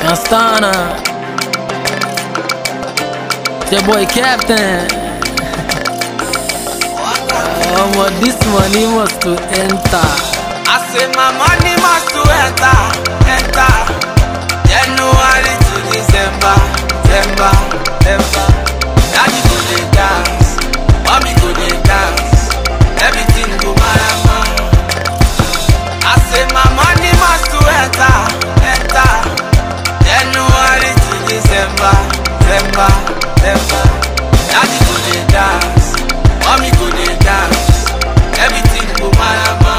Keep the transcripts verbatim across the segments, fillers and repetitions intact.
Astana, the boy Captain. Oh, but this money must to enter. I say my money must to enter, enter. January to December, December, December. Daddy go dey dance, mommy go dey dance, everything go marama. I say my money must to enter, enter. January to December, December, December. Daddy go dey dance, mommy go dey dance, everything go marama.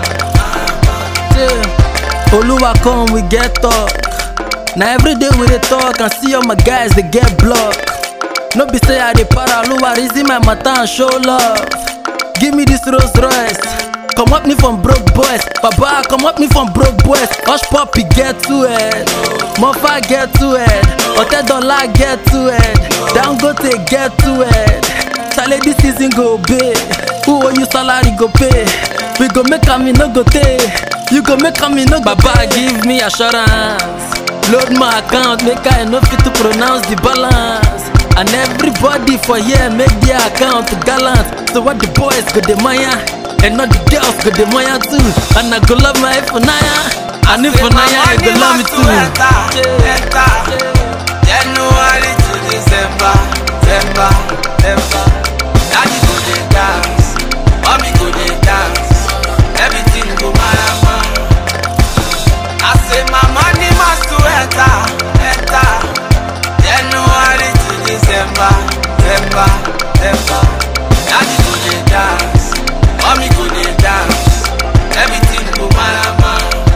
Yeah. Oluwa come, we get talk. Now every day we dey talk and see all my guys they get blocked. No be say I dey para, Oluwa reason my matter and show love. Give me this Rolls Royce, come up me from broke boys. Baba, come up me from broke boys. Hush Poppy get to it, Mofa get to it, Hotel Dollar get to it, Dangote get to it. Chale this season go big, who owe you salary go pay. We go make am, me no go pay. You go make am, me no go pay. Baba give me assurance, load my account, make I no fit to pronounce the balance. And everybody for here make their account gallant. So what the boys go the Maya, and not the girls go the Maya too. And I go love my Ifunaya, and Ifunaya I go love me too. Enter, enter. January to December, December, December. Daddy go dey dance, mommy go dey dance, everything go marama. I say my money must to enter, enter. January to December, December, December. Daddy go dey dance, mommy go dey dance, everything go marama.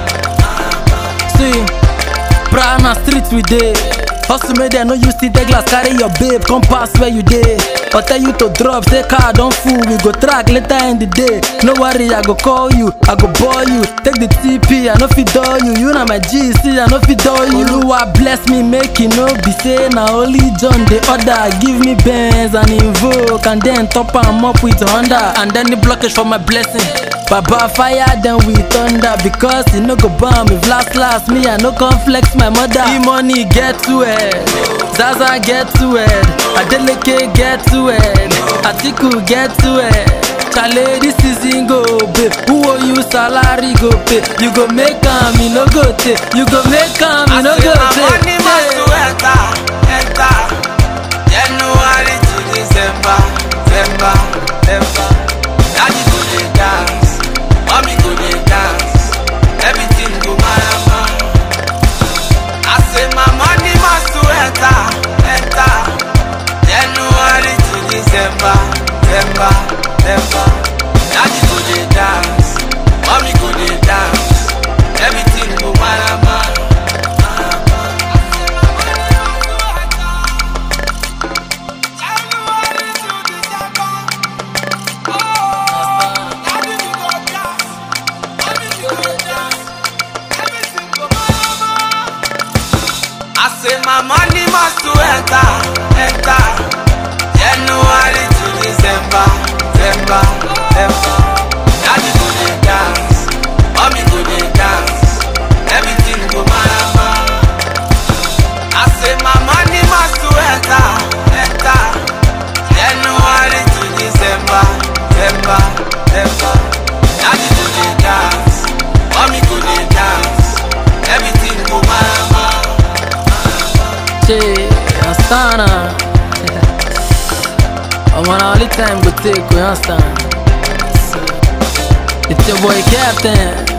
See, Prana street we dey. Hustle made there, no use the glass, carry your babe, come pass where you dey. Or tell you to drop, say car don't fool, we go track later in the day. No worry, I go call you, I go boy you. Take the T P, I no fit door you. You na my G C, I no fit door you. Oluwa bless me, make it no be say na only John the order. Give me Benz and Invoke, and then top am up with Honda. And then the blockage for my blessing. Baba fire, then we thunder, because he no go bomb. If last last me, I no come flex my mother. E money get to it, Zaza get to it, Adeleke get to it, Atiku get to it. Chale this season go pay, who owe you salary go pay. You go make am, me no go take. You go make am, me no go take. I say my money must to enter, enter. January to December, December, December. Daddy go dey dance, mommy go dey dance, everything go marama. I say my money must to enter, enter. January to December, December, December. Daddy go dey dance, mommy go dey dance, everything go marama. I say my money must to enter, enter. January to December, December, December. Daddy go dey dance, mommy go dey dance, everything go marama. I say my money must to enter, enter. January to December, December, December. Daddy go dey dance, mommy go dey dance, everything go marama. Che, Astana. Oh man, only time go take, we understand. It's your boy Captain.